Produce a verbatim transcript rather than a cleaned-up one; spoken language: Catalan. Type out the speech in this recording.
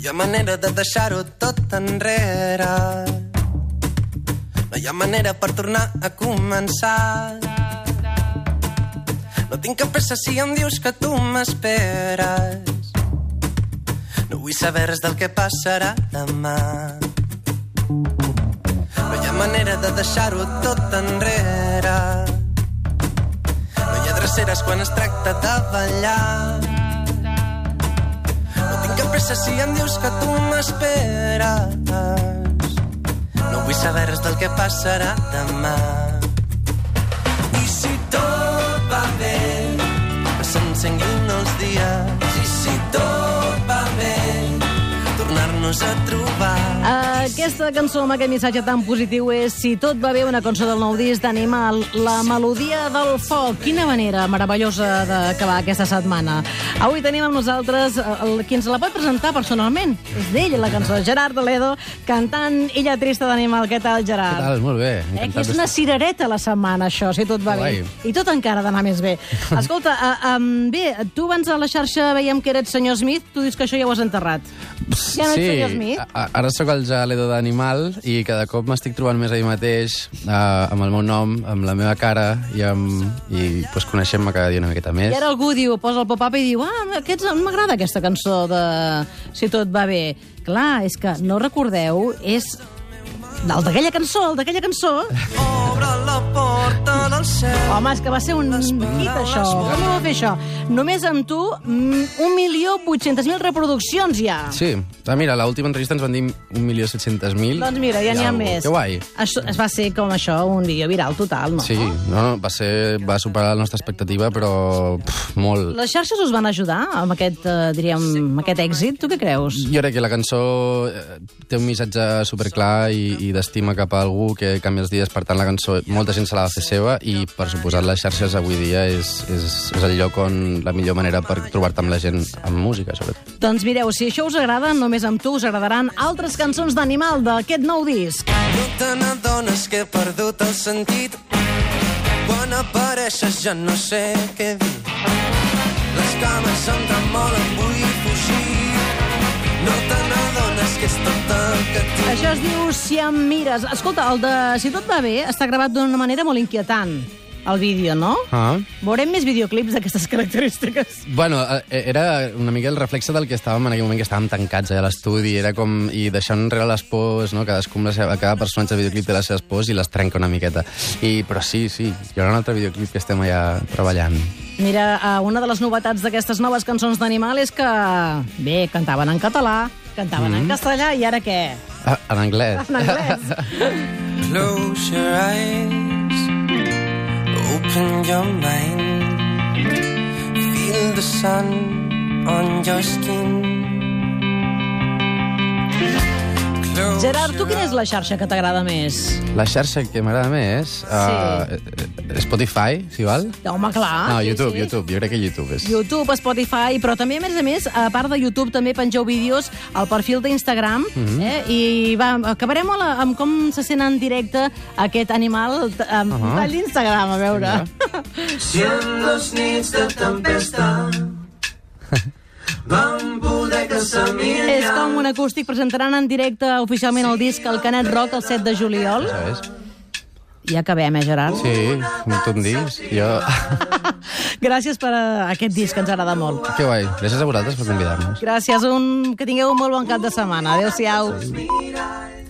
ha manera de deixar-ho tot enrere. No hi ha manera per tornar a començar. No tinc cap pressa si em dius que tu m'esperes. No vull saber res del que passarà demà. No hi ha manera de deixar-ho tot enrere. No hi ha dreceres quan es tracta de ballar. No tinc cap pressa si em dius que tu m'esperes. No vull saber res del que passarà demà. I si tot va bé, que s'encenguin els dies. I si tot va bé, tornar-nos a trobar. Aquesta cançó amb aquest missatge tan positiu és Si tot va bé, una cançó del nou disc d'Animal, La melodia del foc. Quina manera meravellosa d'acabar aquesta setmana. Avui tenim amb nosaltres el, qui ens la pot presentar personalment. És d'ell, la cançó. Gerard Toledo, cantant Illa Trista d'Animal. Què tal, Gerard? Què tal? Molt bé. Eh, que és una cirereta la setmana, això, si tot va bé. I tot encara ha d'anar més bé. Escolta, uh, um, bé, tu abans a la xarxa veiem que eres senyor Smith, tu dius que això ja ho has enterrat. Ja no ets Sí, senyor Smith? a- ara sóc el Jaledo d'Animal i cada cop m'estic trobant més a mi mateix, uh, amb el meu nom, amb la meva cara i, amb, i pues, coneixem-me cada dia una miqueta més. I ara algú diu, posa el pop-up i diu ah, aquests, m'agrada aquesta cançó de Si tot va bé. Clar, és que no recordeu, és el d'aquella cançó, el d'aquella cançó. Obre la porta del cel. Home, és que va ser un hit, això. Com ho va fer això? Només amb tu, mm, un milió vuit-centes mil reproduccions ja. Sí, ah, mira, l'última entrevista ens van dir un milió set-cents mil. Doncs mira, ja n'hi ha més. Que guai. Això, es va ser com això, un vídeo viral total, no? Sí, no, no, va, ser, va superar la nostra expectativa, però pff, molt. Les xarxes us van ajudar amb aquest, eh, diríem, amb aquest èxit? Tu què creus? Jo crec que la cançó eh, té un missatge superclar i, i d'estima cap a algú que canvia els dies, per tant la cançó molta gent se l'ha de fer seva i per suposat les xarxes avui dia és, és, és el lloc on la millor manera per trobar-te amb la gent amb música, sobretot. Doncs mireu, si això us agrada, només amb tu us agradaran altres cançons d'Animal d'aquest nou disc. No te n'adones que he perdut el sentit. Quan apareixes ja no sé què dir. Les cames em tremolen, vull fugir. No te n'adones que és tot el que tinc. Això es diu Si em mires. Escolta, el de Si tot va bé està gravat d'una manera molt inquietant, el vídeo, no? Ah. Veurem més videoclips d'aquestes característiques. Bueno, eh, era una mica el reflexe del que estàvem en aquell moment, que estàvem tancats allà a l'estudi, era com, i deixant enrere les pors, no? Cadascú amb la seva, cada personatge del videoclip té les seves pors i les trenca una miqueta. I, però sí, sí, hi haurà un altre videoclip que estem allà treballant. Mira, eh, una de les novetats d'aquestes noves cançons d'Animal és que, bé, cantaven en català, cantaven mm. en castellà, i ara què? Ah, en anglès. En anglès. Close your eyes, open your mind, feel the sun on your skin. Close Gerard, tu quina és la xarxa que t'agrada més? La xarxa que m'agrada més... Uh, Spotify, si val? Home, clar. No, sí, YouTube, sí. YouTube. Jo crec que YouTube és... YouTube, Spotify, però també, a més a més, a part de YouTube, també pengeu vídeos al perfil d'Instagram, Mhm. eh? I va, acabarem amb, la, amb com se sent en directe aquest Animal amb uh -huh. l'Instagram, a veure. Si en les nits de tempesta vam poder caçar-me És com un acústic, presentaran en directe oficialment el disc al Canet Rock el set de juliol. Això és. I acabem, eh, Gerard? Sí, com tu em dius. Jo... Gràcies per uh, aquest disc, que ens agrada molt. Que guai. Gràcies a vosaltres per convidar-nos. Gràcies, un... que tingueu un molt bon cap de setmana. Adéu-siau.